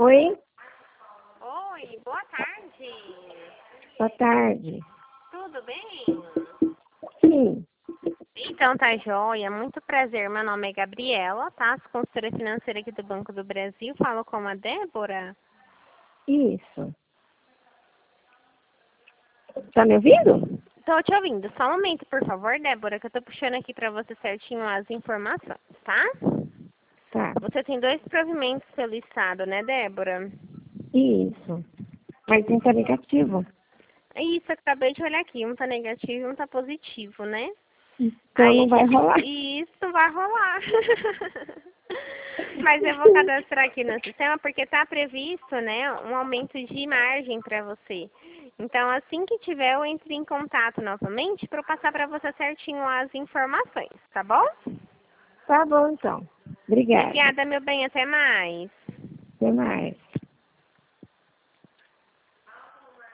Oi, Oi, boa tarde. boa tarde. Tudo bem? Sim, Então tá joia, muito prazer. Meu nome é Gabriela, tá? Sou consultora financeira aqui do Banco do Brasil. Falo com a Débora. isso. Tá me ouvindo? Tô te ouvindo. Só um momento, por favor, Débora, que eu tô puxando aqui pra você certinho as informações, tá? Tá, Você tem 2 provimentos pelo Estado, né, Débora? isso. Mas não tá negativo. É isso, eu acabei de olhar aqui. Um tá negativo e um tá positivo, né? Então Aí não a vai gente... rolar. Isso vai rolar. Mas eu vou cadastrar aqui no sistema porque está previsto, né, um aumento de margem para você. Então, assim que tiver, eu entro em contato novamente para eu passar para você certinho as informações, tá bom? Tá bom, então. Obrigada. Obrigada, meu bem. Até mais. Até mais.